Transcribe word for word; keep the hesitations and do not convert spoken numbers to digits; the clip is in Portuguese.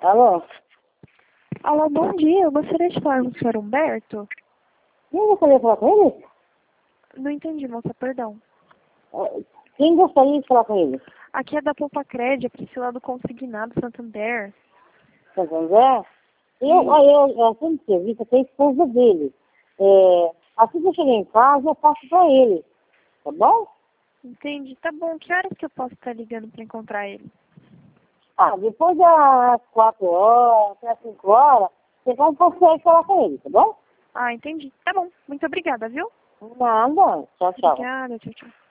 Alô? Alô, bom dia. Eu gostaria de falar com o senhor Humberto. Quem gostaria de falar com ele? Não entendi, moça, perdão. Eh, Quem gostaria de falar com ele? Aqui é da Poupa Crédito, a Priscila do Consignado Santander. Santander? Eu, Sim. aí eu, eu tenho serviço até a esposa dele. É, assim que eu chegar em casa, eu passo pra ele. Tá bom? Entendi. Tá bom. Que horas que eu posso estar ligando para encontrar ele? Ah, depois das quatro horas, até as cinco horas, você não consegue falar com ele, tá bom? Ah, entendi. Tá bom. Muito obrigada, viu? Nada. Tchau, tchau. Obrigada. Tchau, tchau.